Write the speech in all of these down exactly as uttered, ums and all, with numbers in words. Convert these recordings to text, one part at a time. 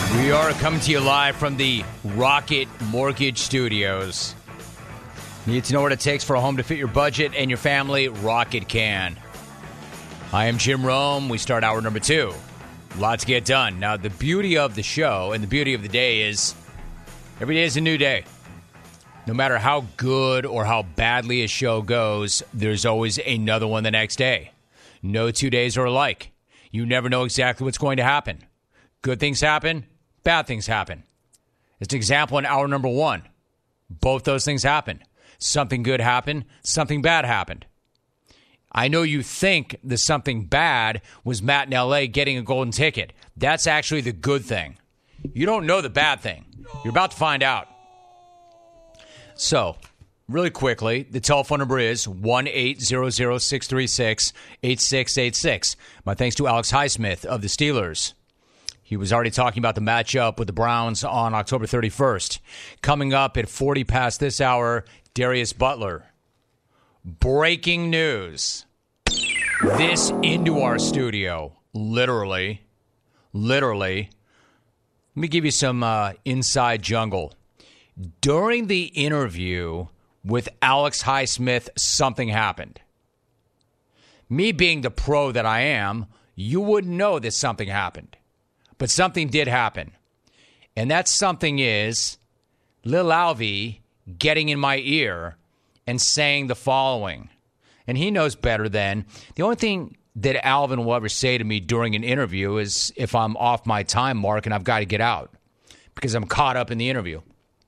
We are coming to you live from the Rocket Mortgage Studios. Need to know what it takes for a home to fit your budget and your family? Rocket can. I am Jim Rome. We start hour number two. Lots to get done. Now, the beauty of the show and the beauty of the day is every day is a new day. No matter how good or how badly a show goes, there's always another one the next day. No two days are alike. You never know exactly what's going to happen. Good things happen. Bad things happen. As an example, in hour number one, both those things happened. Something good happened. Something bad happened. I know you think the something bad was Matt in L A getting a golden ticket. That's actually the good thing. You don't know the bad thing. You're about to find out. So, really quickly, the telephone number is one eight hundred, six three six, eight six eight six. My thanks to Alex Highsmith of the Steelers. He was already talking about the matchup with the Browns on October thirty-first. Coming up at forty past this hour, Darius Butler. Breaking news. This into our studio. Literally. Literally. Let me give you some uh, inside jungle. During the interview with Alex Highsmith, something happened. Me being the pro that I am, you wouldn't know that something happened. But something did happen. And that something is Lil Alvy getting in my ear and saying the following. And he knows better than, the only thing that Alvin will ever say to me during an interview is if I'm off my time mark and I've got to get out because I'm caught up in the interview.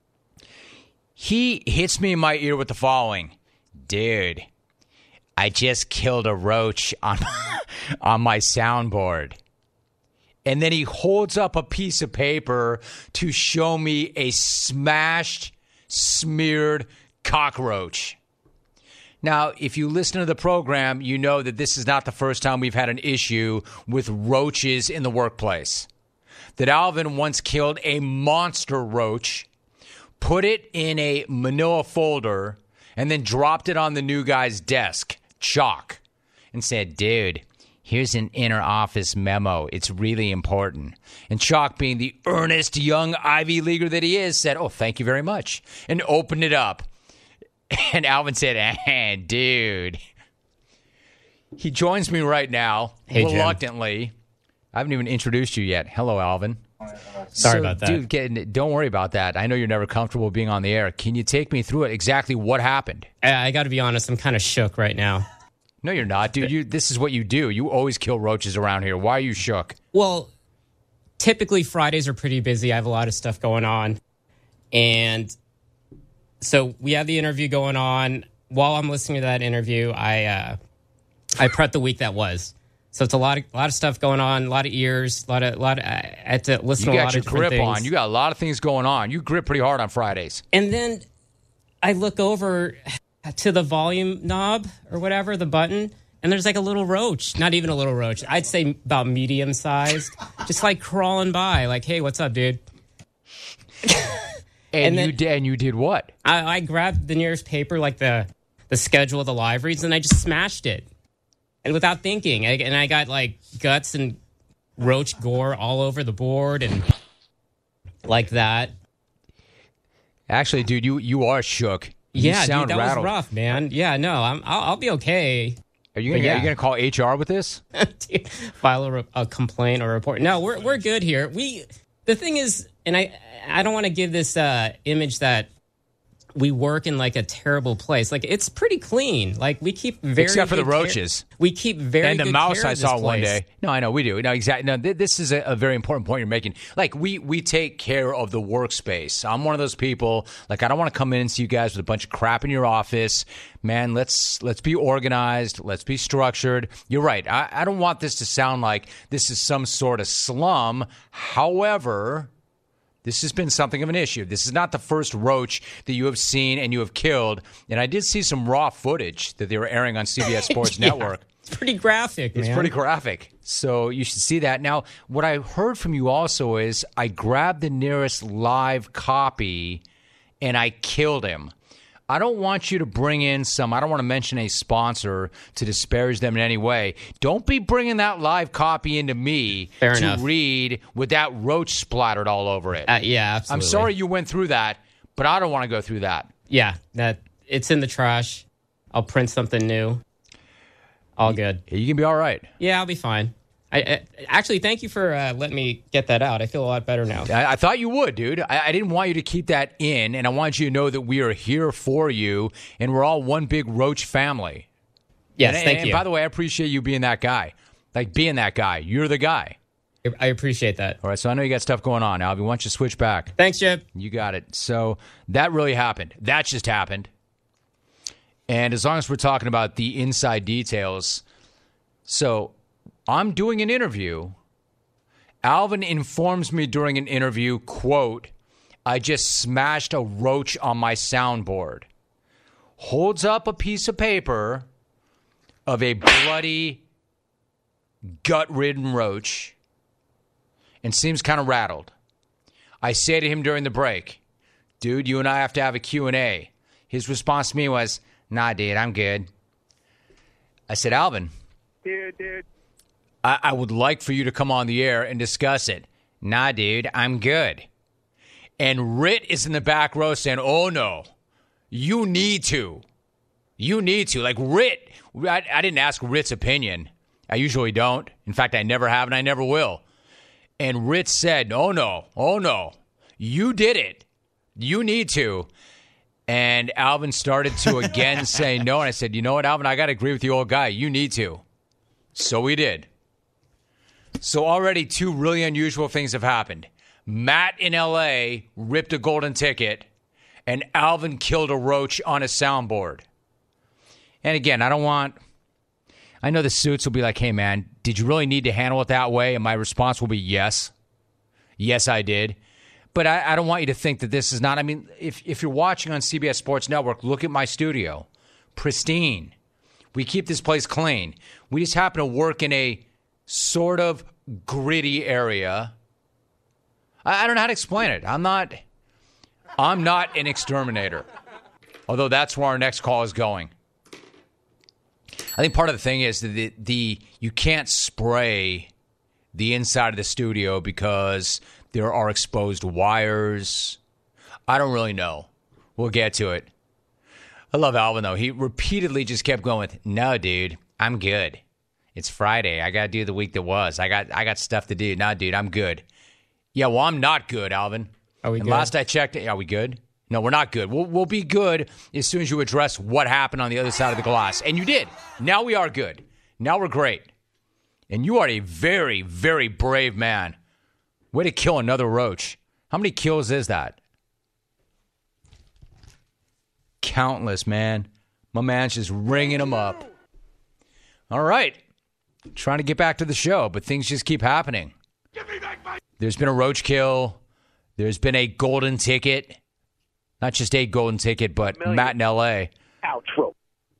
He hits me in my ear with the following. Dude, I just killed a roach on, on my soundboard. And then he holds up a piece of paper to show me a smashed, smeared cockroach. Now, if you listen to the program, you know that this is not the first time we've had an issue with roaches in the workplace. That Alvin once killed a monster roach, put it in a manila folder, and then dropped it on the new guy's desk, Chalk, and said, dude, here's an inner office memo. It's really important. And Chalk, being the earnest young Ivy Leaguer that he is, said, oh, thank you very much, and opened it up. And Alvin said, eh, dude. He joins me right now, hey, reluctantly. Jim. I haven't even introduced you yet. Hello, Alvin. Sorry so, about that. Dude, get, don't worry about that. I know you're never comfortable being on the air. Can you take me through it, exactly what happened? I, I got to be honest, I'm kind of shook right now. No, you're not, dude. You, this is what you do. You always kill roaches around here. Why are you shook? Well, typically Fridays are pretty busy. I have a lot of stuff going on. And so we have the interview going on. While I'm listening to that interview, I uh, I prep the week that was. So it's a lot of a lot of stuff going on, a lot of ears, a lot of a lot of I had to listen to a lot of different things. You got your grip on. You got a lot of things going on. You grip pretty hard on Fridays. And then I look over to the volume knob or whatever, the button, and there's like a little roach. Not even a little roach. I'd say about medium sized, just like crawling by, like, hey, what's up, dude? And, and you then, did. And you did what? I, I grabbed the nearest paper, like the the schedule of the live reads, and I just smashed it, and without thinking. I, and I got like guts and roach gore all over the board, and like that. Actually, dude, you you are shook. You yeah, sound dude, that rattled. was rough, man. Yeah, no, I'm. I'll, I'll be okay. Are you gonna, yeah. are you gonna call H R with this? File a, a complaint or a report? No, we're we're good here. We the thing is, and I I don't want to give this uh, image that we work in like a terrible place. Like it's pretty clean. Like we keep very except for the care- roaches. We keep very and the good mouse care I of saw this one place. day. No, I know we do. No, exactly. No, th- this is a, a very important point you're making. Like we we take care of the workspace. I'm one of those people. Like I don't want to come in and see you guys with a bunch of crap in your office. Man, let's let's be organized. Let's be structured. You're right. I, I don't want this to sound like this is some sort of slum. However, this has been something of an issue. This is not the first roach that you have seen and you have killed. And I did see some raw footage that they were airing on C B S Sports yeah, Network. It's pretty graphic, It's man. pretty graphic. So you should see that. Now, what I heard from you also is I grabbed the nearest live copy and I killed him. I don't want you to bring in some, I don't want to mention a sponsor to disparage them in any way. Don't be bringing that live copy into me Fair to enough. read with that roach splattered all over it. Uh, yeah, absolutely. I'm sorry you went through that, but I don't want to go through that. Yeah, that it's in the trash. I'll print something new. All good. You can be all right. Yeah, I'll be fine. I, I actually thank you for uh, letting me get that out. I feel a lot better now. I, I thought you would, dude. I, I didn't want you to keep that in, and I want you to know that we are here for you, and we're all one big roach family. Yes, and, thank and, you. And by the way, I appreciate you being that guy. Like, being that guy. You're the guy. I appreciate that. All right, so I know you got stuff going on, Alvy. Why don't you switch back? Thanks, Chip. You got it. So that really happened. That just happened. And as long as we're talking about the inside details, so I'm doing an interview. Alvin informs me during an interview, quote, I just smashed a roach on my soundboard. Holds up a piece of paper of a bloody, gut-ridden roach and seems kind of rattled. I say to him during the break, dude, you and I have to have a Q and A. His response to me was, nah, dude, I'm good. I said, Alvin, Dude, dude. I, I would like for you to come on the air and discuss it. Nah, dude, I'm good. And Rit is in the back row saying, oh, no, you need to. You need to. Like, Rit, I, I didn't ask Rit's opinion. I usually don't. In fact, I never have and I never will. And Rit said, oh, no, oh, no, you did it. You need to. And Alvin started to again say no. And I said, you know what, Alvin, I got to agree with you, old guy. You need to. So we did. So already two really unusual things have happened. Matt in L A ripped a golden ticket, and Alvin killed a roach on a soundboard. And again, I don't want... I know the suits will be like, hey, man, did you really need to handle it that way? And my response will be yes. Yes, I did. But I, I don't want you to think that this is not... I mean, if, if you're watching on C B S Sports Network, look at my studio. Pristine. We keep this place clean. We just happen to work in a sort of gritty area. I, I don't know how to explain it. I'm not... I'm not an exterminator. Although that's where our next call is going. I think part of the thing is that the, the you can't spray the inside of the studio because there are exposed wires. I don't really know. We'll get to it. I love Alvin, though. He repeatedly just kept going with, no, dude, I'm good. It's Friday. I got to do the week that was. I got I got stuff to do. No, dude, I'm good. Yeah, well, I'm not good, Alvin. Are we and good? Last I checked, are we good? No, we're not good. We'll, we'll be good as soon as you address what happened on the other side of the glass. And you did. Now we are good. Now we're great. And you are a very, very brave man. Way to kill another roach. How many kills is that? Countless, man. My man's just ringing them up. All right. Trying to get back to the show, but things just keep happening. There's been a roach kill. There's been a golden ticket. Not just a golden ticket, but Million. Matt in L A. Outro.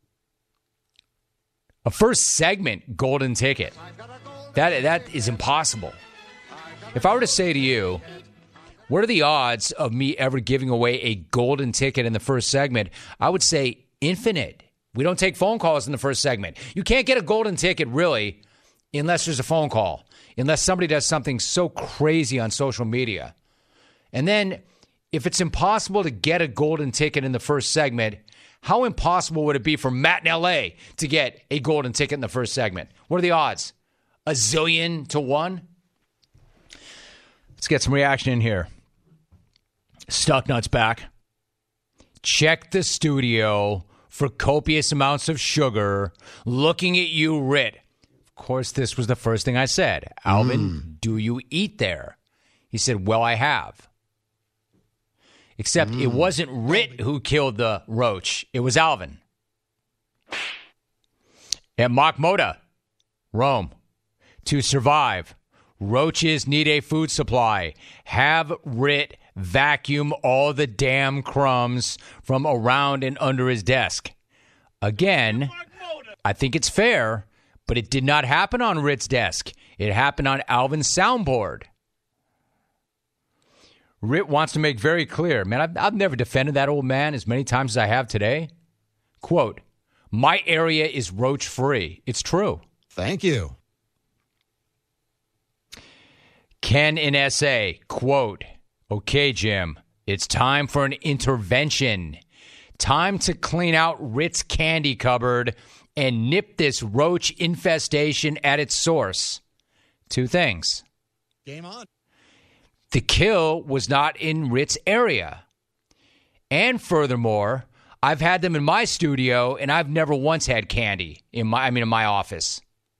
A first segment golden ticket. That That is impossible. If I were to say to you, what are the odds of me ever giving away a golden ticket in the first segment? I would say infinite. We don't take phone calls in the first segment. You can't get a golden ticket, really, unless there's a phone call, unless somebody does something so crazy on social media. And then, if it's impossible to get a golden ticket in the first segment, how impossible would it be for Matt in L A to get a golden ticket in the first segment? What are the odds? A zillion to one? Let's get some reaction in here. Stucknut's back. Check the studio for copious amounts of sugar. Looking at you, Rit. Of course, this was the first thing I said. Alvin, mm. do you eat there? He said, well, I have. Except mm. it wasn't Rit who killed the roach. It was Alvin. At Machmoda, Rome. To survive, roaches need a food supply. Have Rit vacuum all the damn crumbs from around and under his desk. Again, I think it's fair, but it did not happen on Rit's desk. It happened on Alvin's soundboard. Rit wants to make very clear, man, I've, I've never defended that old man as many times as I have today. Quote, my area is roach-free. It's true. Thank you. Ken in S A, quote, okay, Jim, it's time for an intervention. Time to clean out Rit's candy cupboard and nip this roach infestation at its source. Two things. Game on. The kill was not in Rit's area. And furthermore, I've had them in my studio, and I've never once had candy in my I mean in my office.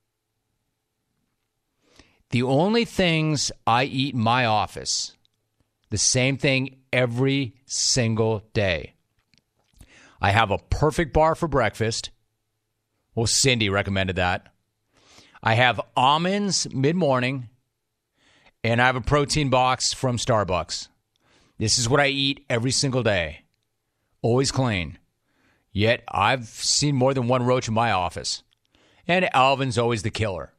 The only things I eat in my office, the same thing every single day. I have a perfect bar for breakfast. Well, Cindy recommended that. I have almonds mid-morning, and I have a protein box from Starbucks. This is what I eat every single day. Always clean. Yet I've seen more than one roach in my office. And Alvin's always the killer.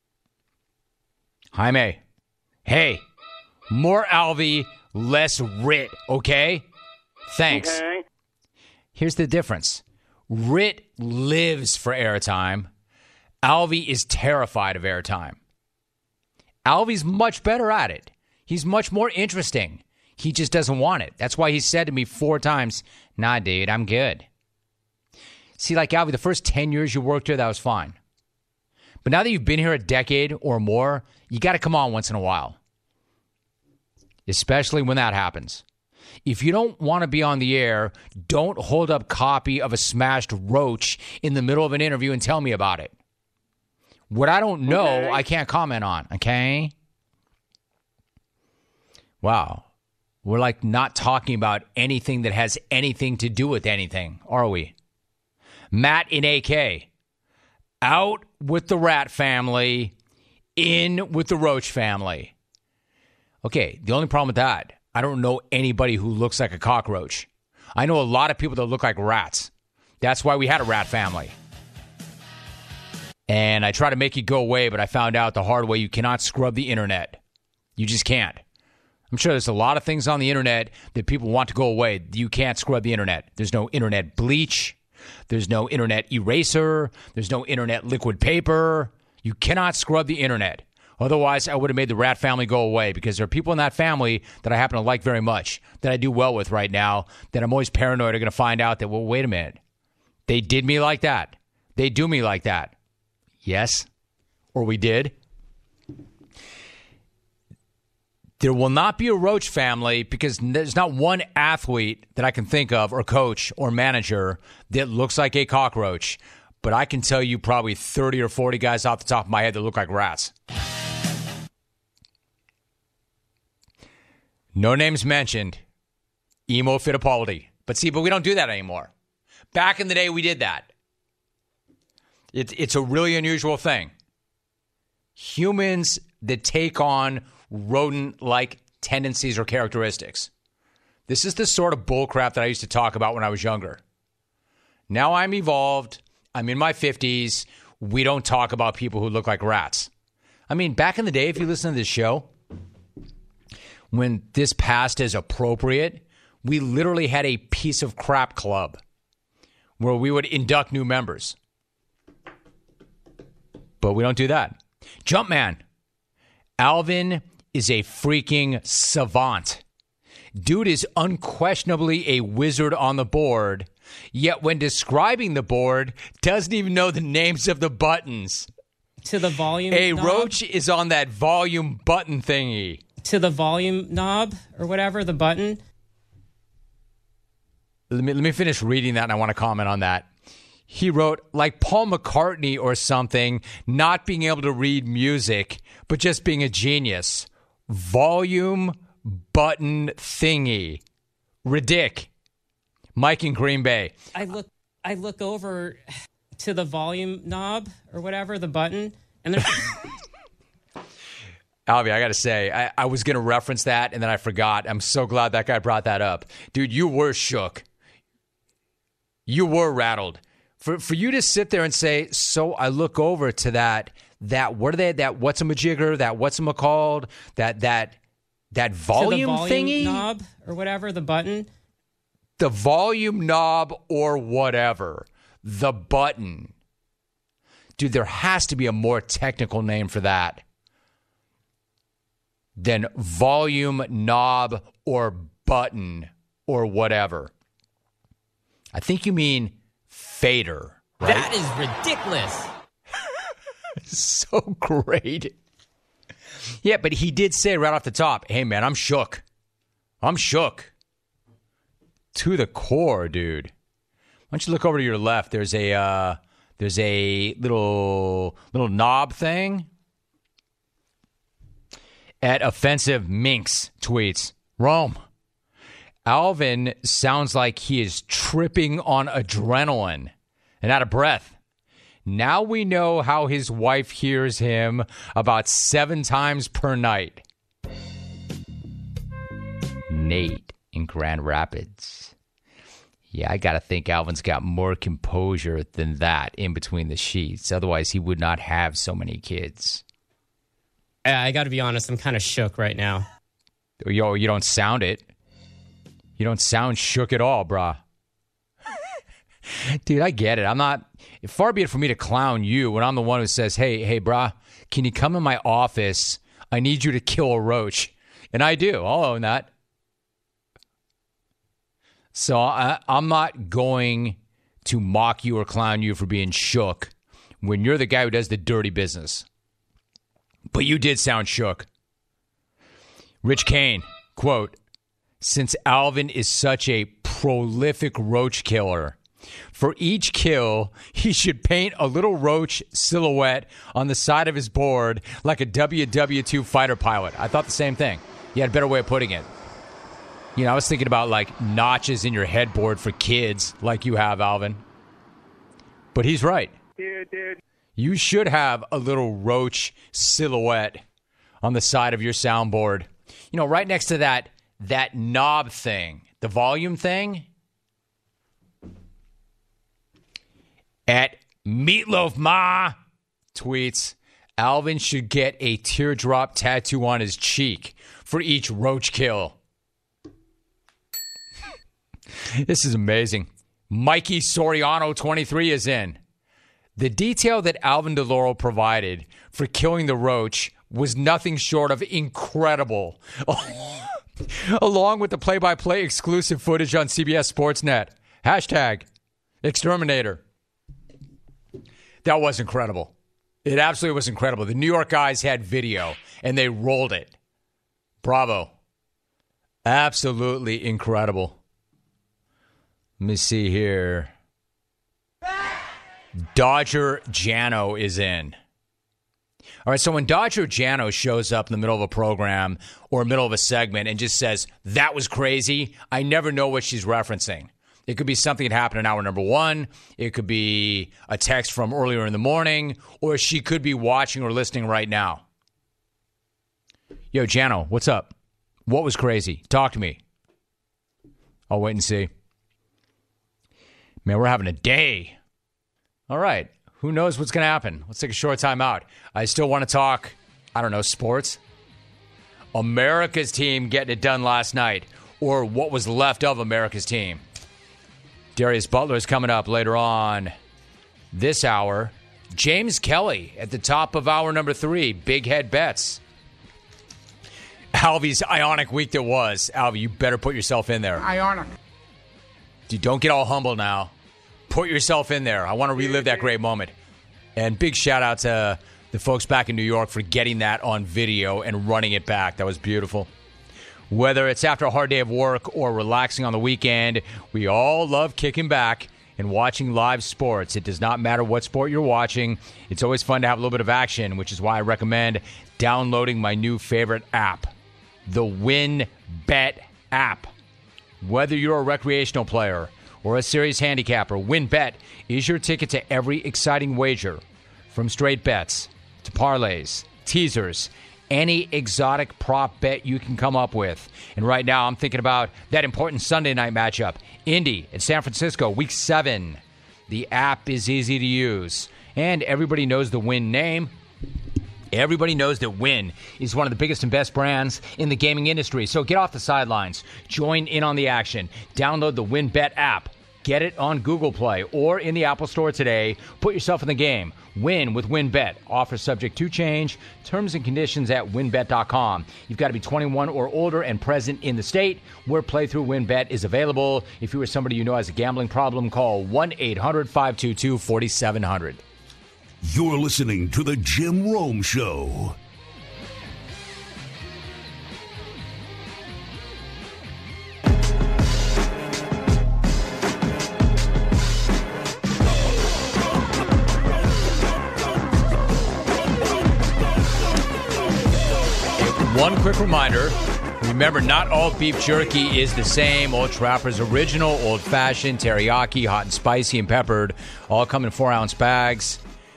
Jaime, hey, more Alvy, less Rit, okay? Thanks. Okay. Here's the difference. Rit lives for airtime. Alvy is terrified of airtime. Alvy's much better at it. He's much more interesting. He just doesn't want it. That's why he said to me four times, nah, dude, I'm good. See, like Alvy, the first ten years you worked here, that was fine. But now that you've been here a decade or more, you got to come on once in a while. Especially when that happens. If you don't want to be on the air, don't hold up copy of a smashed roach in the middle of an interview and tell me about it. What I don't know, okay. I can't comment on, okay? Wow. We're like not talking about anything that has anything to do with anything, are we? Matt in A K. Out with the rat family, in with the roach family. Okay, the only problem with that, I don't know anybody who looks like a cockroach. I know a lot of people that look like rats. That's why we had a rat family. And I tried to make it go away, but I found out the hard way you cannot scrub the internet. You just can't. I'm sure there's a lot of things on the internet that people want to go away. You can't scrub the internet. There's no internet bleach. There's no internet eraser. There's no internet liquid paper. You cannot scrub the internet. Otherwise, I would have made the rat family go away because there are people in that family that I happen to like very much, that I do well with right now, that I'm always paranoid are going to find out that, well, wait a minute. They did me like that. They do me like that. Yes, or we did. There will not be a roach family because there's not one athlete that I can think of or coach or manager that looks like a cockroach. But I can tell you probably thirty or forty guys off the top of my head that look like rats. No names mentioned. Emo Fittipaldi. But see, but we don't do that anymore. Back in the day, we did that. It's it's a really unusual thing. Humans that take on rodent-like tendencies or characteristics. This is the sort of bullcrap that I used to talk about when I was younger. Now I'm evolved. I'm in my fifties. We don't talk about people who look like rats. I mean, back in the day, if you listen to this show, when this passed as appropriate, we literally had a piece of crap club where we would induct new members. But we don't do that. Jumpman. Alvin is a freaking savant. Dude is unquestionably a wizard on the board, yet when describing the board, doesn't even know the names of the buttons. To the volume A knob? roach is on that volume button thingy. To the volume knob or whatever, the button. Let me, let me finish reading that, and I want to comment on that. He wrote, like Paul McCartney or something, not being able to read music, but just being a genius. Volume button thingy. Ridic. Mike in Green Bay. I look I look over to the volume knob or whatever, the button, and there's... Alvy, I got to say, I, I was going to reference that, and then I forgot. I'm so glad that guy brought that up. Dude, you were shook. You were rattled. For for you to sit there and say, so I look over to that, that what are they, that what's-a-majigger, that what's-a-called, that, that, That volume, to the volume thingy? knob or whatever, the button. The volume knob or whatever. The button. Dude, there has to be a more technical name for that than volume knob or button or whatever. I think you mean fader, right? That is ridiculous. So great. Yeah, but he did say right off the top, hey, man, I'm shook. I'm shook. To the core, dude. Why don't you look over to your left? There's a uh, there's a little little knob thing. At Offensive Minx tweets, Rome, Alvin sounds like he is tripping on adrenaline and out of breath. Now we know how his wife hears him about seven times per night. Nate in Grand Rapids. Yeah, I got to think Alvin's got more composure than that in between the sheets. Otherwise, he would not have so many kids. I got to be honest, I'm kind of shook right now. Yo, you don't sound it. You don't sound shook at all, brah. Dude, I get it. I'm not, far be it for me to clown you when I'm the one who says, hey, hey, brah, can you come in my office? I need you to kill a roach. And I do. I'll own that. So I, I'm not going to mock you or clown you for being shook when you're the guy who does the dirty business. But you did sound shook. Rich Kane, quote, since Alvin is such a prolific roach killer, for each kill, he should paint a little roach silhouette on the side of his board like a W W two fighter pilot. I thought the same thing. You had a better way of putting it. You know, I was thinking about like notches in your headboard for kids like you have, Alvin. But he's right. Dude, dude. You should have a little roach silhouette on the side of your soundboard. You know, right next to that that knob thing, the volume thing. At Meatloaf Ma tweets, Alvin should get a teardrop tattoo on his cheek for each roach kill. This is amazing. Mikey Soriano, twenty-three, is in. The detail that Alvin DeLauro provided for killing the roach was nothing short of incredible. Along with the play-by-play exclusive footage on C B S Sportsnet. Hashtag Exterminator. That was incredible. It absolutely was incredible. The New York guys had video, and they rolled it. Bravo. Absolutely incredible. Let me see here. Dodger Jano is in. All right, so when Dodger Jano shows up in the middle of a program or middle of a segment and just says, that was crazy, I never know what she's referencing. It could be something that happened in hour number one. It could be a text from earlier in the morning, or she could be watching or listening right now. Yo, Jano, what's up? What was crazy? Talk to me. I'll wait and see. Man, we're having a day. All right. Who knows what's going to happen? Let's take a short time out. I still want to talk, I don't know, sports. America's team getting it done last night, or what was left of America's team. Darius Butler is coming up later on this hour. James Kelly at the top of hour number three. Big head bets. Alvy's Ionic week that was. Alvy, you better put yourself in there. Ionic. Dude, don't get all humble now. Put yourself in there. I want to relive that great moment. And big shout out to the folks back in New York for getting that on video and running it back. That was beautiful. Whether it's after a hard day of work or relaxing on the weekend, we all love kicking back and watching live sports. It does not matter what sport you're watching. It's always fun to have a little bit of action, which is why I recommend downloading my new favorite app, the WynnBET app. Whether you're a recreational player or a serious handicapper, WynnBET is your ticket to every exciting wager. From straight bets to parlays, teasers, any exotic prop bet you can come up with. And right now, I'm thinking about that important Sunday night matchup. Indy at San Francisco, week seven. The app is easy to use. And everybody knows the Wynn name. Everybody knows that Wynn is one of the biggest and best brands in the gaming industry. So get off the sidelines. Join in on the action. Download the WynnBET app. Get it on Google Play or in the Apple Store today. Put yourself in the game. Win with WynnBET. Offer subject to change. Terms and conditions at win bet dot com. You've got to be twenty-one or older and present in the state where playthrough WynnBET is available. If you or somebody you know has a gambling problem, call one eight hundred five two two four seven zero zero. You're listening to The Jim Rome Show. One quick reminder. Remember, not all beef jerky is the same. Old Trapper's original, old-fashioned, teriyaki, hot and spicy, and peppered, all come in four-ounce bags.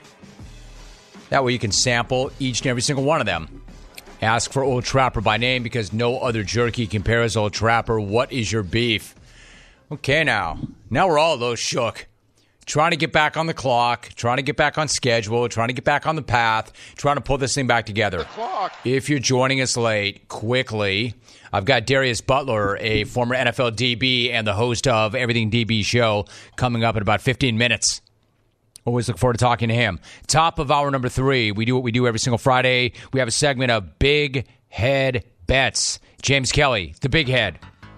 That way you can sample each and every single one of them. Ask for Old Trapper by name because no other jerky compares Old Trapper. What is your beef? Okay, now. Now we're all a little shook. Trying to get back on the clock, trying to get back on schedule, trying to get back on the path, trying to pull this thing back together. If you're joining us late, quickly, I've got Darius Butler, a former N F L D B and the host of Everything D B Show, coming up in about fifteen minutes. Always look forward to talking to him. Top of hour number three, we do what we do every single Friday. We have a segment of Big Head Bets. James Kelly, the Big Head,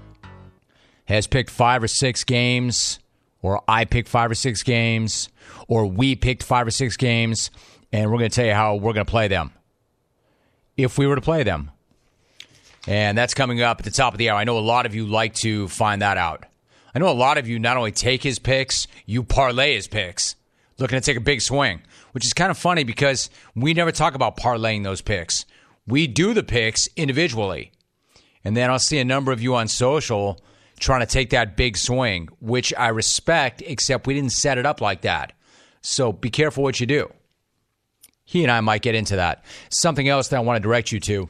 has picked five or six games, or I picked five or six games, or we picked five or six games, and we're going to tell you how we're going to play them, if we were to play them. And that's coming up at the top of the hour. I know a lot of you like to find that out. I know a lot of you not only take his picks, you parlay his picks. Looking to take a big swing, which is kind of funny because we never talk about parlaying those picks. We do the picks individually. And then I'll see a number of you on social trying to take that big swing, which I respect, except we didn't set it up like that. So be careful what you do. He and I might get into that. Something else that I want to direct you to.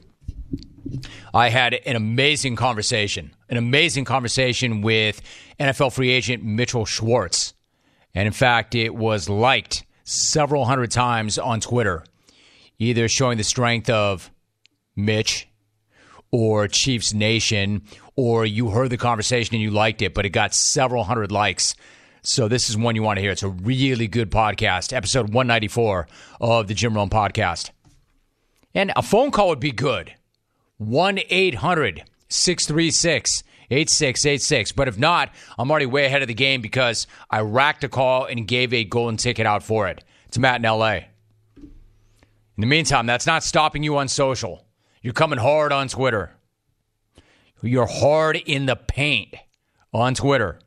I had an amazing conversation, an amazing conversation with N F L free agent Mitchell Schwartz. And in fact, it was liked several hundred times on Twitter, either showing the strength of Mitch or Chiefs Nation, or you heard the conversation and you liked it, but it got several hundred likes. So this is one you want to hear. It's a really good podcast, episode one ninety-four of the Jim Rome Podcast. And a phone call would be good. one eight hundred six three six eight six eight six. But if not, I'm already way ahead of the game because I racked a call and gave a golden ticket out for it. It's Matt in L A. In the meantime, that's not stopping you on social. You're coming hard on Twitter. You're hard in the paint on Twitter.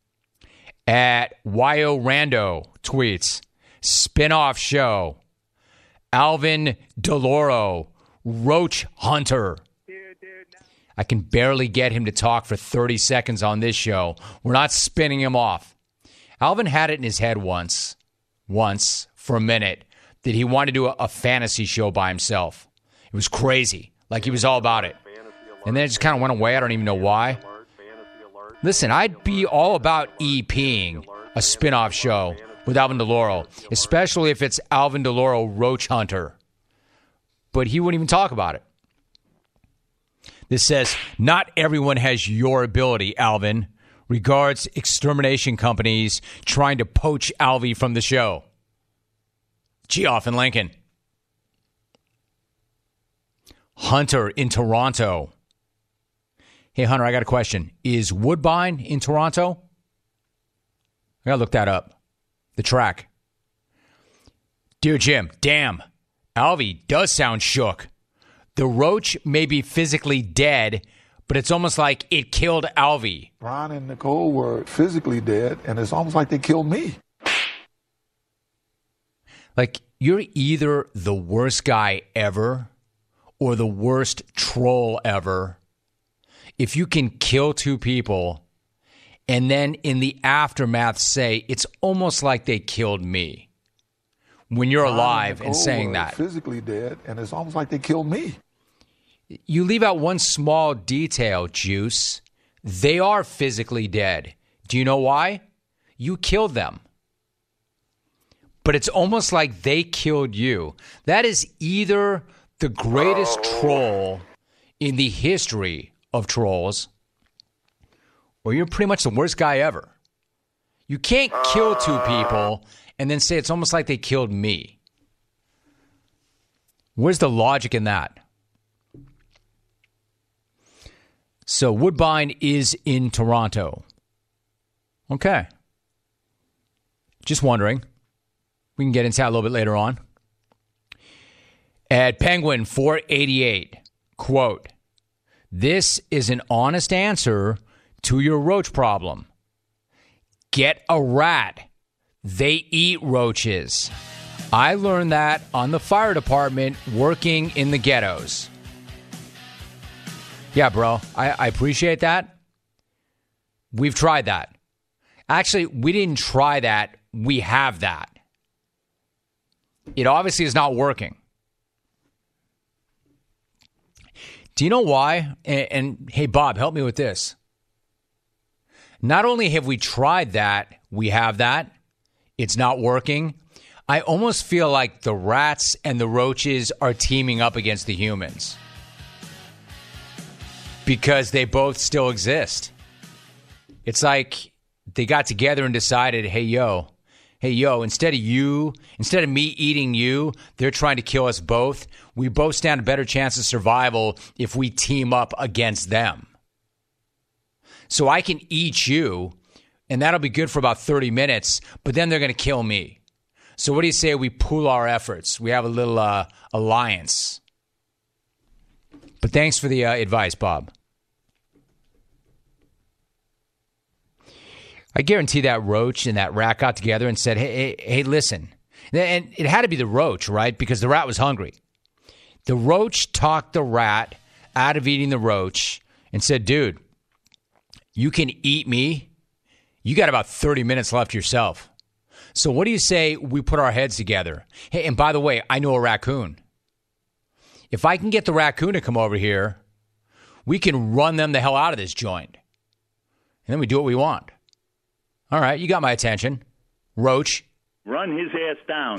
At Y O Rando tweets, Spinoff Show, Alvin DeLoro, Roach Hunter. I can barely get him to talk for thirty seconds on this show. We're not spinning him off. Alvin had it in his head once, once, for a minute, that he wanted to do a, a fantasy show by himself. It was crazy. Like he was all about it. And then it just kind of went away. I don't even know why. Listen, I'd be all about EPing a spinoff show with Alvin DeLoro, especially if it's Alvin DeLoro Roach Hunter. But he wouldn't even talk about it. This says, not everyone has your ability, Alvin. Regards, extermination companies trying to poach Alvy from the show. Geoff in Lincoln. Hunter in Toronto. Hey, Hunter, I got a question. Is Woodbine in Toronto? I got to look that up. The track. Dear Jim, damn. Alvy does sound shook. The roach may be physically dead, but it's almost like it killed Alvy. Ron and Nicole were physically dead, and it's almost like they killed me. Like, you're either the worst guy ever or the worst troll ever if you can kill two people and then in the aftermath say, it's almost like they killed me. When you're alive and, and saying that. Physically dead, and it's almost like they killed me. You leave out one small detail, Juice. They are physically dead. Do you know why? You killed them. but it's almost like they killed you. That is either the greatest oh. troll in the history of trolls, or you're pretty much the worst guy ever. You can't kill two people and then say it's almost like they killed me. Where's the logic in that? So Woodbine is in Toronto. Okay. Just wondering. We can get into that a little bit later on. At Penguin four eighty-eight, quote, "This is an honest answer to your roach problem. Get a rat. They eat roaches. I learned that on the fire department working in the ghettos." Yeah, bro, I, I appreciate that. We've tried that. Actually, we didn't try that. We have that. It obviously is not working. Do you know why? And, and hey, Bob, help me with this. Not only have we tried that, we have that. It's not working. I almost feel like the rats and the roaches are teaming up against the humans because they both still exist. It's like they got together and decided, hey, yo, hey, yo, instead of you, instead of me eating you, they're trying to kill us both. We both stand a better chance of survival if we team up against them. So I can eat you, and that'll be good for about thirty minutes, but then they're going to kill me. So what do you say we pool our efforts? We have a little uh, alliance. But thanks for the uh, advice, Bob. I guarantee that roach and that rat got together and said, hey, hey, hey, listen. And it had to be the roach, right? Because the rat was hungry. The roach talked the rat out of eating the roach and said, dude, you can eat me. You got about thirty minutes left yourself. So what do you say we put our heads together? Hey, and by the way, I know a raccoon. If I can get the raccoon to come over here, we can run them the hell out of this joint. And then we do what we want. All right, you got my attention. Roach. Run his ass down.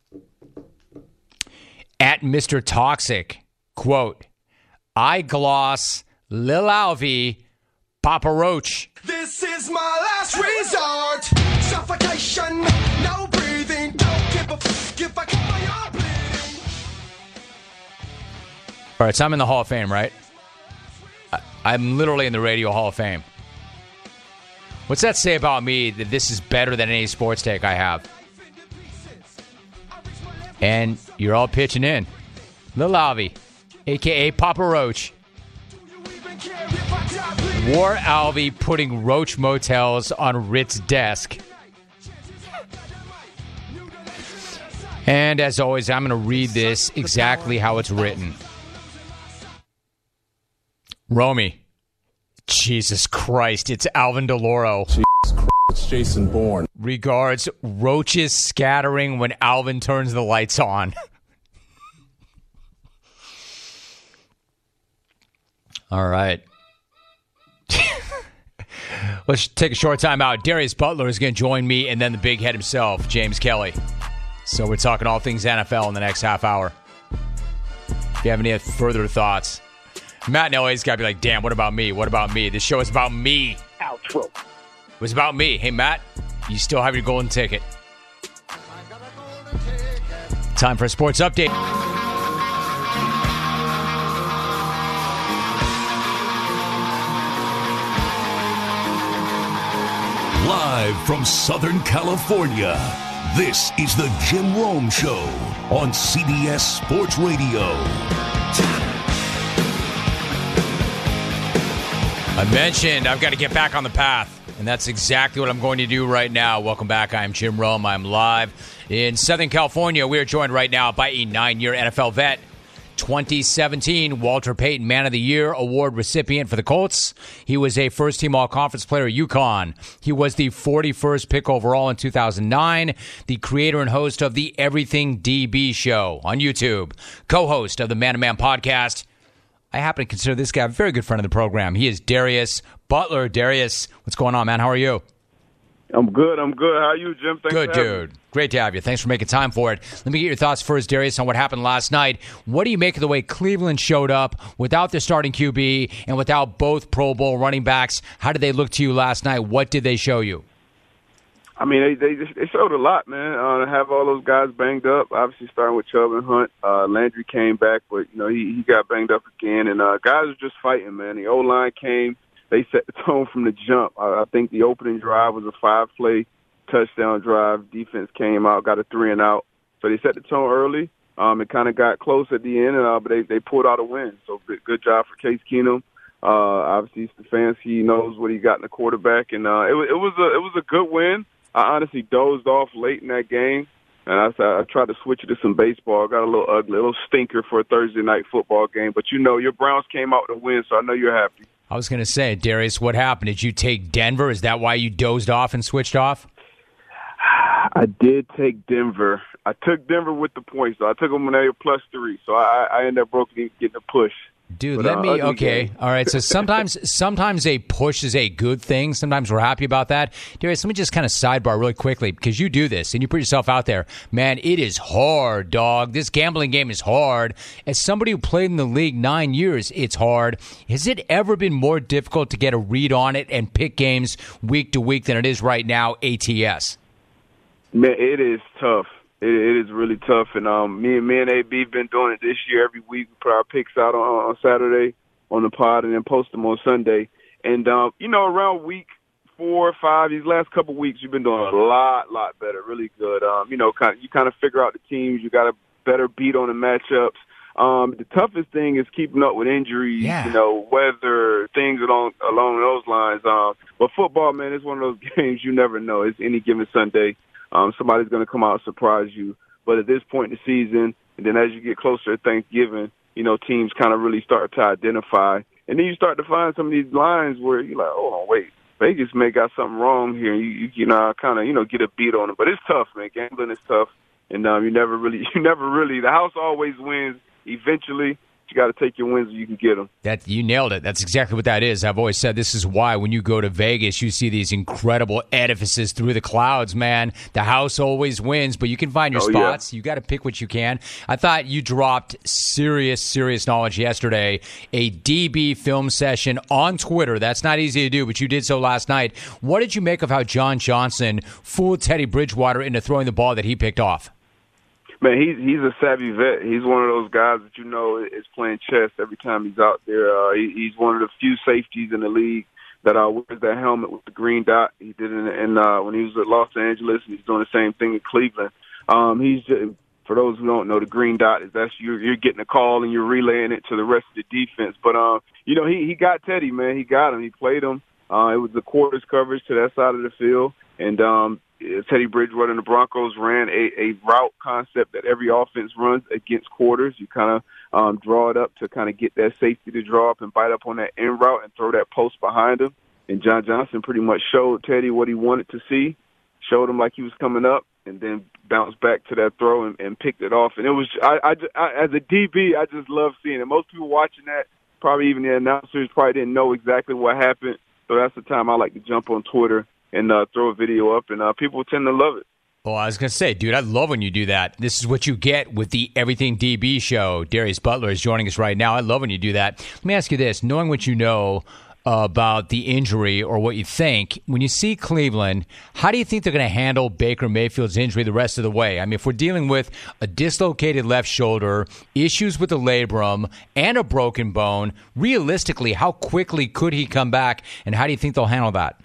At Mister Toxic, quote, I gloss Lil Alvy, Papa Roach. This is my last resort. Suffocation, no breathing. Don't give a f- if I keep my arm bleeding. All right, so I'm in the Hall of Fame, right? I- I'm literally in the Radio Hall of Fame. What's that say about me that this is better than any sports take I have? And you're all pitching in. Lil Alvy, a k a. Papa Roach. War Alvy putting Roach Motels on Rit's desk. And as always, I'm going to read this exactly how it's written. Romy. Jesus Christ, it's Alvin DeLauro. Jesus Christ, it's Jason Bourne. Regards, roaches scattering when Alvin turns the lights on. All right. Let's take a short time out. Darius Butler is going to join me and then the big head himself, James Kelly. So we're talking all things N F L in the next half hour. If you have any further thoughts. Matt in L A's got to be like, damn, what about me? What about me? This show is about me. Outro. It was about me. Hey, Matt, you still have your golden ticket. Time for a sports update. Live from Southern California, this is the Jim Rome Show on C B S Sports Radio. I mentioned I've got to get back on the path, and that's exactly what I'm going to do right now. Welcome back. I'm Jim Rome. I'm live in Southern California. We are joined right now by a nine-year N F L vet, twenty seventeen Walter Payton Man of the Year award recipient for the Colts. He was a first-team all-conference player at UConn. He was the forty-first pick overall in two thousand nine, the creator and host of the Everything D B Show on YouTube, co-host of the Man to Man podcast. I happen to consider this guy a very good friend of the program. He is Darius Butler. Darius, what's going on, man? How are you? I'm good. I'm good. How are you, Jim? Thanks Good, for having dude. me. Great to have you. Thanks for making time for it. Let me get your thoughts first, Darius, on what happened last night. What do you make of the way Cleveland showed up without their starting Q B and without both Pro Bowl running backs? How did they look to you last night? What did they show you? I mean, they they, just, they showed a lot, man. Uh, to have all those guys banged up, obviously starting with Chubb and Hunt. Uh, Landry came back, but, you know, he, he got banged up again. And uh, guys are just fighting, man. The O-line came. They set the tone from the jump. I, I think the opening drive was a five-play touchdown drive. Defense came out, got a three and out. So they set the tone early. Um, it kind of got close at the end, uh, but they, they pulled out a win. So good, good job for Case Keenum. Uh, obviously, Stefanski knows what he got in the quarterback, and uh, it, it was a it was a good win. I honestly dozed off late in that game, and I, I tried to switch it to some baseball. Got a little ugly, a little stinker for a Thursday night football game. But you know, your Browns came out with a win, so I know you're happy. I was going to say, Darius, what happened? Did you take Denver? Is that why you dozed off and switched off? I did take Denver. I took Denver with the points, so I took them when they were plus three. So I, I ended up broken getting a push. Dude, But, let uh, me, ugly okay. game. All right, so sometimes sometimes a push is a good thing. Sometimes we're happy about that. Darius, let me just kind of sidebar really quickly, because you do this and you put yourself out there. Man, it is hard, dog. This gambling game is hard. As somebody who played in the league nine years, it's hard. Has it ever been more difficult to get a read on it and pick games week to week than it is right now, A T S? Man, it is tough. It, it is really tough, and um, me and me and A B been doing it this year. Every week we put our picks out on, on Saturday on the pod, and then post them on Sunday. And um, you know, around week four or five, these last couple weeks, you've been doing a lot, lot better, really good. Um, you know, kind of, you kind of figure out the teams. You got a better beat on the matchups. Um, the toughest thing is keeping up with injuries, Yeah. you know, weather, things along along those lines. Um, but football, man, it's one of those games you never know. It's any given Sunday. Um, somebody's going to come out and surprise you. But at this point in the season, and then as you get closer to Thanksgiving, you know, teams kind of really start to identify. And then you start to find some of these lines where you're like, hold on, wait, Vegas may got something wrong here. You, you, you know, kind of, you know, get a beat on them. But it's tough, man. Gambling is tough. And um, you never really, you never really, the house always wins eventually. You got to take your wins when you can get them. That you nailed it. That's exactly what that is. I've always said this is why when you go to Vegas, you see these incredible edifices through the clouds, man. The house always wins, but you can find your Oh, spots. You got to pick what you can. I thought you dropped serious, serious knowledge yesterday. A D B film session on Twitter. That's not easy to do, but you did so last night. What did you make of how John Johnson fooled Teddy Bridgewater into throwing the ball that he picked off? Man, he's he's a savvy vet. He's one of those guys that you know is playing chess every time he's out there. Uh, he, he's one of the few safeties in the league that uh, wears that helmet with the green dot. He did it in, in uh, when he was at Los Angeles, and he's doing the same thing in Cleveland. Um, he's just, for those who don't know, the green dot is that's you're, you're getting a call and you're relaying it to the rest of the defense. But um, you know, he he got Teddy, man. He got him. He played him. Uh, it was the quarters coverage to that side of the field, and um. Teddy Bridgewater and the Broncos ran a, a route concept that every offense runs against quarters. You kind of um, draw it up to kind of get that safety to draw up and bite up on that end route and throw that post behind him. And John Johnson pretty much showed Teddy what he wanted to see, showed him like he was coming up, and then bounced back to that throw and, and picked it off. And it was, I, I, I, as a D B, I just love seeing it. Most people watching that, probably even the announcers, probably didn't know exactly what happened. So that's the time I like to jump on Twitter and uh, throw a video up, and uh, people tend to love it. Well, I was going to say, dude, I love when you do that. This is what you get with the Everything D B show. Darius Butler is joining us right now. I love when you do that. Let me ask you this. Knowing what you know uh, about the injury or what you think, when you see Cleveland, how do you think they're going to handle Baker Mayfield's injury the rest of the way? I mean, if we're dealing with a dislocated left shoulder, issues with the labrum, and a broken bone, realistically, how quickly could he come back, and how do you think they'll handle that?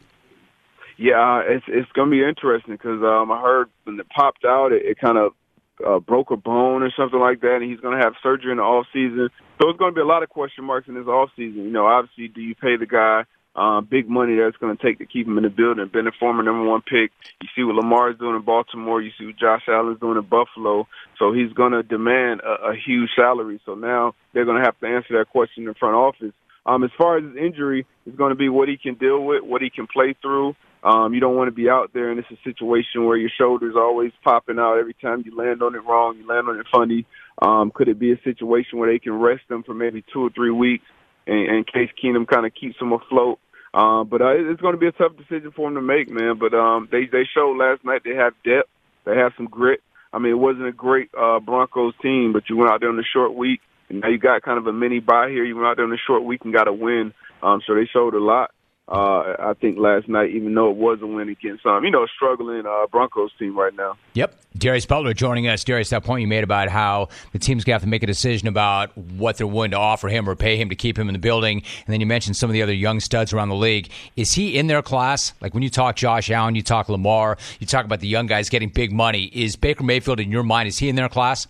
Yeah, it's it's gonna be interesting because um, I heard when it popped out, it, it kind of uh, broke a bone or something like that, and he's gonna have surgery in the off season. So it's gonna be a lot of question marks in this off season. You know, obviously, do you pay the guy uh, big money that's gonna take to keep him in the building? Ben, the former number one pick. You see what Lamar's doing in Baltimore. You see what Josh Allen's doing in Buffalo. So he's gonna demand a, a huge salary. So now they're gonna have to answer that question in front office. Um, as far as his injury, it's going to be what he can deal with, what he can play through. Um, you don't want to be out there, and it's a situation where your shoulder's always popping out every time you land on it wrong, you land on it funny. Um, could it be a situation where they can rest him for maybe two or three weeks in, in case Keenum kind of keeps him afloat? Uh, but uh, it's going to be a tough decision for them to make, man. But um, they they showed last night they have depth, they have some grit. I mean, it wasn't a great uh, Broncos team, but you went out there on the short week, and now you got kind of a mini bye here. You went out there on the short week and got a win. Um, so they showed a lot. Uh, I think last night, even though it was a win against some, um, you know, struggling uh, Broncos team right now. Yep. Darius Butler joining us. Darius, that point you made about how the team's going to have to make a decision about what they're willing to offer him or pay him to keep him in the building. And then you mentioned some of the other young studs around the league. Is he in their class? Like when you talk Josh Allen, you talk Lamar, you talk about the young guys getting big money. Is Baker Mayfield, in your mind, is he in their class?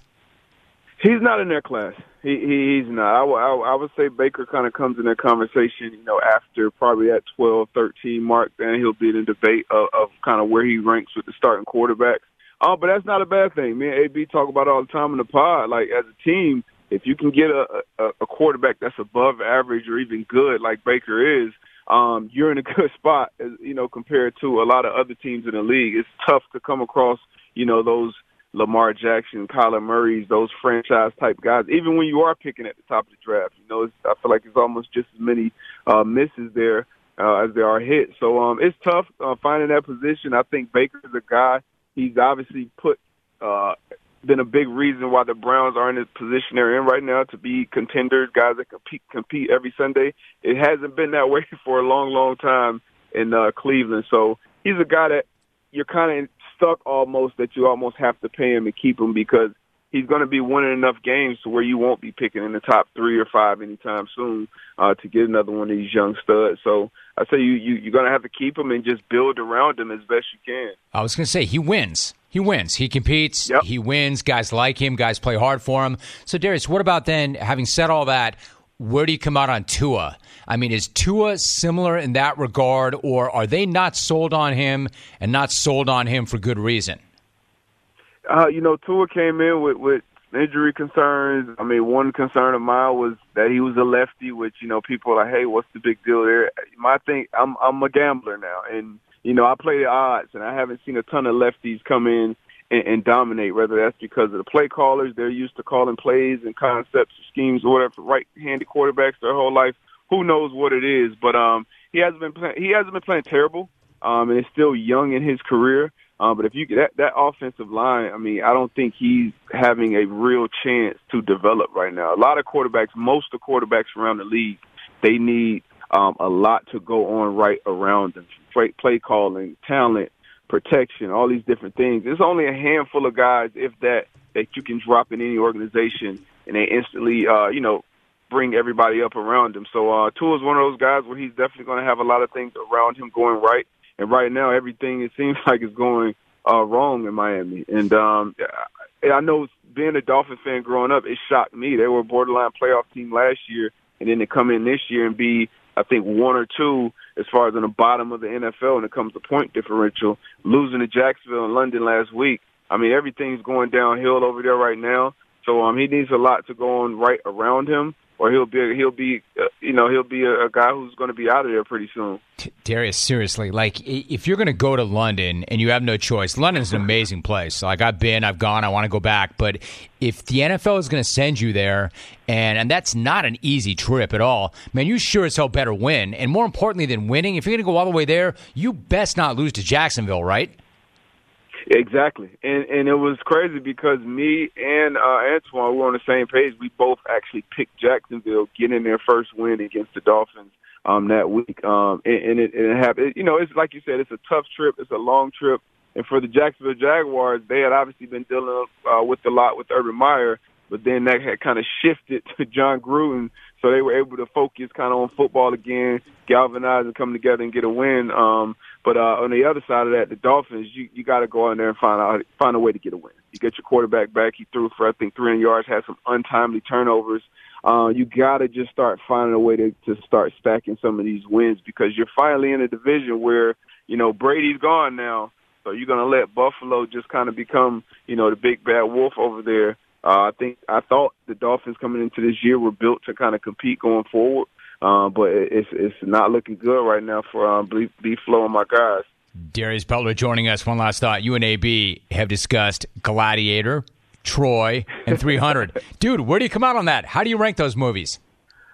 He's not in their class. He, he he's not. I, w- I, w- I would say Baker kind of comes in that conversation, you know, after probably that twelve, thirteen mark. Then he'll be in the debate of, of kind of where he ranks with the starting quarterbacks. Uh, but that's not a bad thing. Me and A B talk about it all the time in the pod. Like, as a team, if you can get a, a, a quarterback that's above average or even good like Baker is, um, you're in a good spot, as, you know, compared to a lot of other teams in the league. It's tough to come across, you know, those Lamar Jackson, Kyler Murray's, those franchise-type guys, even when you are picking at the top of the draft. You know, it's, I feel like there's almost just as many uh, misses there uh, as there are hits. So um, it's tough uh, finding that position. I think Baker's a guy. He's obviously put uh, been a big reason why the Browns are in the position they're in right now, to be contenders, guys that compete, compete every Sunday. It hasn't been that way for a long, long time in uh, Cleveland. So he's a guy that you're kind of stuck almost, that you almost have to pay him and keep him, because he's going to be winning enough games to where you won't be picking in the top three or five anytime soon uh, to get another one of these young studs. So I say you, you, you're going to have to keep him and just build around him as best you can. I was going to say, he wins. He wins. He competes. Yep. He wins. Guys like him. Guys play hard for him. So, Darius, what about then, having said all that, where do you come out on Tua? I mean, is Tua similar in that regard, or are they not sold on him and not sold on him for good reason? Uh, you know, Tua came in with, with injury concerns. I mean, one concern of mine was that he was a lefty, which, you know, people are like, hey, what's the big deal there? My thing, I'm I'm a gambler now, and, you know, I play the odds, and I haven't seen a ton of lefties come in and, and dominate, whether that's because of the play callers. They're used to calling plays and concepts, schemes, or whatever, for right-handed quarterbacks their whole life. Who knows what it is? But um, he hasn't been play- he hasn't been playing terrible, um, and is still young in his career. Um, but if you that that offensive line, I mean, I don't think he's having a real chance to develop right now. A lot of quarterbacks, most of the quarterbacks around the league, they need um, a lot to go on right around them. Play, play calling, talent, protection, all these different things. There's only a handful of guys, if that, that you can drop in any organization, and they instantly, uh, you know, bring everybody up around him. So uh, Tua is one of those guys where he's definitely going to have a lot of things around him going right. And right now, everything, it seems like, is going uh, wrong in Miami. And um, I know, being a Dolphin fan growing up, it shocked me. They were a borderline playoff team last year, and then to come in this year and be, I think, one or two as far as on the bottom of the N F L when it comes to point differential, losing to Jacksonville and London last week. I mean, everything's going downhill over there right now. So um, he needs a lot to go on right around him, or he'll be he'll be uh, you know he'll be a, a guy who's going to be out of there pretty soon. Darius, seriously, like, if you're going to go to London and you have no choice, London's an amazing place. Like, I've been, I've gone, I want to go back. But if the N F L is going to send you there, and and that's not an easy trip at all, man, you sure as hell better win. And more importantly than winning, if you're going to go all the way there, you best not lose to Jacksonville, right? Exactly. And and it was crazy because me and uh, Antoine were on the same page. We both actually picked Jacksonville getting their first win against the Dolphins um, that week. Um, and, and it, and it happened. You know, it's like you said, it's a tough trip. It's a long trip. And for the Jacksonville Jaguars, they had obviously been dealing uh, with a lot with Urban Meyer, but then that had kind of shifted to John Gruden. So they were able to focus kind of on football again, galvanize and come together and get a win. Um, but uh, on the other side of that, the Dolphins, you, you got to go in there and find out, find a way to get a win. You get your quarterback back. He threw for, I think, three hundred yards, had some untimely turnovers. Uh, you got to just start finding a way to, to start stacking some of these wins, because you're finally in a division where, you know, Brady's gone now. So you're going to let Buffalo just kind of become, you know, the big bad wolf over there. Uh, I think I thought the Dolphins coming into this year were built to kind of compete going forward, uh, but it's it's not looking good right now for um, B, B Flow and my guys. Darius Butler joining us. One last thought. You and A B have discussed Gladiator, Troy, and three hundred. Dude, where do you come out on that? How do you rank those movies?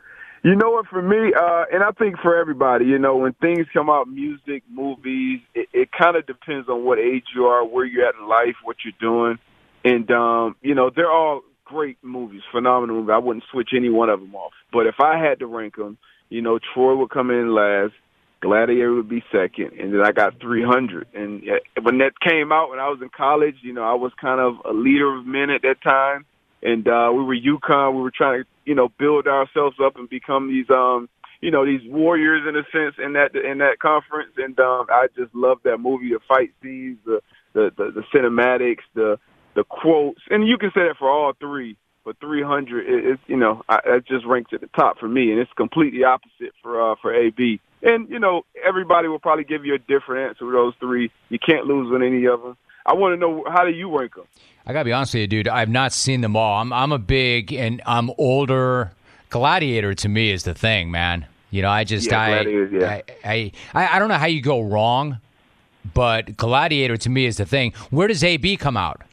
You know what, for me, uh, and I think for everybody, you know, when things come out, music, movies, it, it kind of depends on what age you are, where you're at in life, what you're doing. And, um, you know, they're all great movies, phenomenal movies. I wouldn't switch any one of them off. But if I had to rank them, you know, Troy would come in last, Gladiator would be second, and then I got three hundred. And when that came out when I was in college, you know, I was kind of a leader of men at that time. And uh, we were UConn. We were trying to, you know, build ourselves up and become these, um, you know, these warriors in a sense in that in that conference. And um, I just loved that movie, the fight scenes, the the, the, the cinematics, the the quotes. And you can say that for all three. But three hundred, it, it's, you know, I, it just ranks at the top for me. And it's completely opposite for uh, for A B. And, you know, everybody will probably give you a different answer with those three. You can't lose on any of them. I want to know, how do you rank them? I got to be honest with you, dude. I've not seen them all. I'm I'm a big and I'm older. Gladiator to me is the thing, man. You know, I just yeah, I, yeah. I, I I don't know how you go wrong, but Gladiator to me is the thing. Where does A B come out?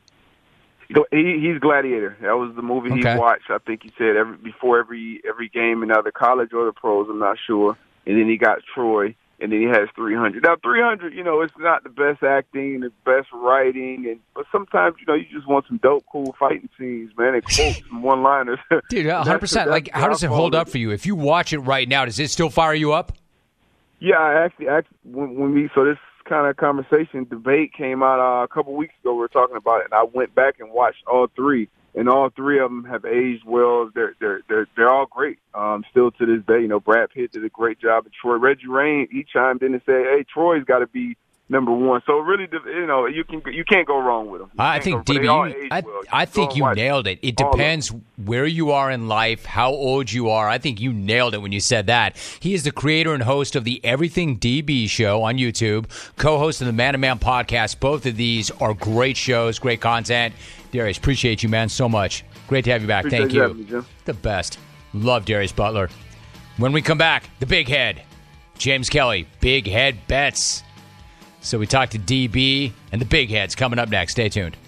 He, he's Gladiator. That was the movie okay. he watched. I think he said every before every every game in either college or the pros. I'm not sure. And then he got Troy. And then he has three hundred. Now, three hundred, you know, it's not the best acting, the best writing, and but sometimes, you know, you just want some dope, cool fighting scenes, man, and quotes, some one-liners. Dude, one hundred percent. Like, how does it hold up for you? If you watch it right now, does it still fire you up? Yeah, I actually, actually when, when we, so this kind of conversation, debate came out uh, a couple weeks ago. We were talking about it, and I went back and watched all three. And all three of them have aged well. They're they're they're they're all great. Um, still to this day, you know, Brad Pitt did a great job at Troy. Reggie Rain, he chimed in and said, "Hey, Troy's got to be number one." So really, you know, you can you can't go wrong with them. You I think go, D B, you, I, well. I think you nailed it. It depends where you are in life, how old you are. I think you nailed it when you said that. He is the creator and host of the Everything D B show on YouTube, co-host of the Man to Man podcast. Both of these are great shows, great content. Darius, appreciate you, man, so much. Great to have you back. Appreciate Thank you. Me, Jim. The best. Love Darius Butler. When we come back, the big head, James Kelly, big head bets. So we talked to D B and the big heads coming up next. Stay tuned.